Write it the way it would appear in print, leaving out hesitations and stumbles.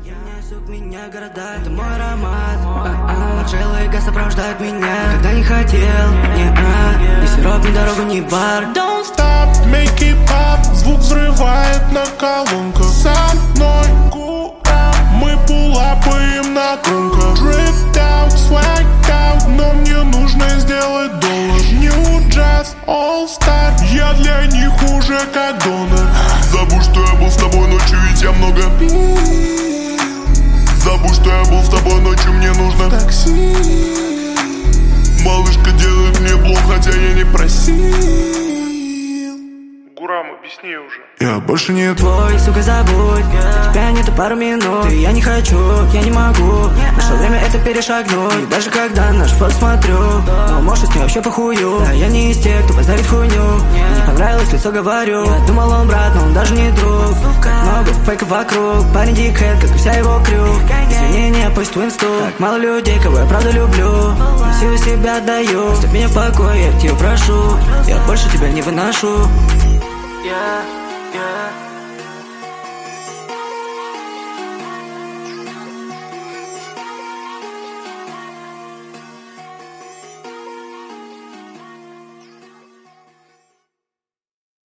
Сук меня города, это мой аромат. Марджелла и газ сопровождают меня. Когда не хотел, ни сироп, ни дорогу, ни бар. Don't stop, make it pop. Звук взрывает на колонках. Со мной кура, мы пулапаем на громках. Dripped out, swag out, но мне нужно сделать доллар. New Jazz, All Star, я для них уже как донор. Забудь, что я был с тобой ночью, ведь я много пил. Забудь, что я был с тобой ночью, мне нужно такси. Малышка делает мне блок, хотя я не просил. Гурам, объясни уже. Я больше не твой, сука, забудь. У тебя нету пару минут. И я не хочу, я не могу. Пришло время это перешагнуть. И даже когда наш фото смотрю, но может с ней вообще похую. Да, я не из тех, кто поздарит хуйню. Мне не понравилось лицо, говорю. Я думал, он брат, но он даже не друг. Как много фейков вокруг. Парень дикхэт, как и вся его крю. Извинения, пусть в инсту. Так мало людей, кого я правда люблю. Силу себя отдаю. Оставь меня в покое, я тебя прошу. Я больше тебя не выношу. Yeah, yeah.